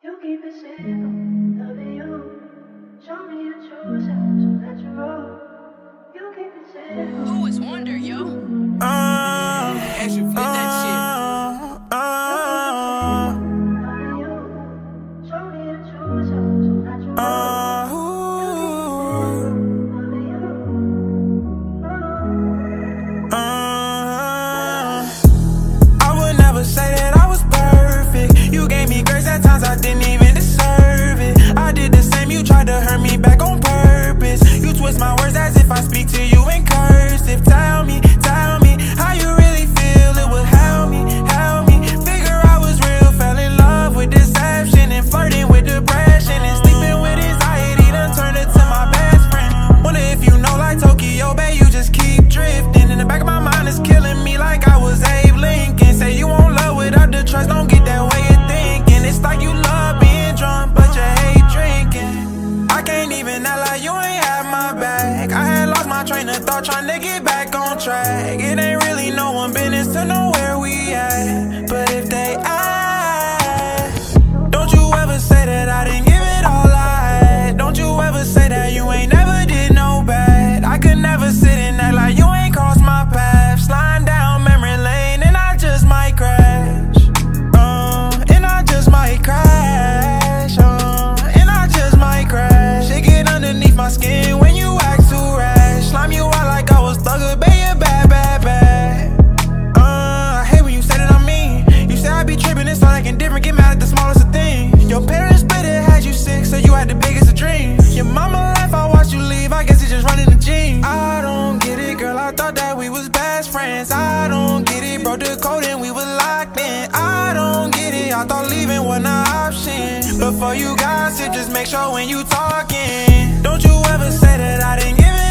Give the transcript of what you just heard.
You keep it simple, loving you. Show me your true self, so natural. You keep it simple. Who is Wonder, yo? As you fit that Loving you. Show me your true self, so natural. Loving you. I would never say that I was perfect. You gave me grace at times I didn't even deserve it. I did the same, you tried to hurt me back on purpose. You twist my words as if I speak to you in cursive. Tell me how you really feel. It would help me figure I was real. Fell in love with deception and flirting with depression and sleeping with anxiety. Done turned it to my best friend. Wonder if you know, like Tokyo Bay, you just keep drifting. In the back of my mind is killing me like I was Abe Lincoln. Say you won't love without the trust, don't get that way of thinking. It's like you love being drunk, but you hate drinking. I can't even act like you ain't have my back. I had lost my train of thought trying to get back on track. It ain't really no one business to know where we at. But if they ask, don't you ever say that I didn't give it all I had. Don't you ever say that you ain't never did no bad. I could never sit and act like you ain't crossed my path. Sliding down memory lane and I just might crash. And I just might crash. And I just might crash. It get underneath my skin when you act too rash. Slime you out like I was thugger, baby, you bad. I hate when you say that I'm mean. You say I be tripping, it's all like indifferent, get mad at the smallest of things. Your parents split it, had you sick, so you had the biggest of dreams. Your mama left, I watched you leave, I guess it's just running the genes. I don't get it, girl, I thought that we was best friends. I don't get it, broke the code and we was locked in. I don't get it, I thought leaving wasn't an option. Before you gossip, just make sure when you talking, don't you ever say that I didn't give it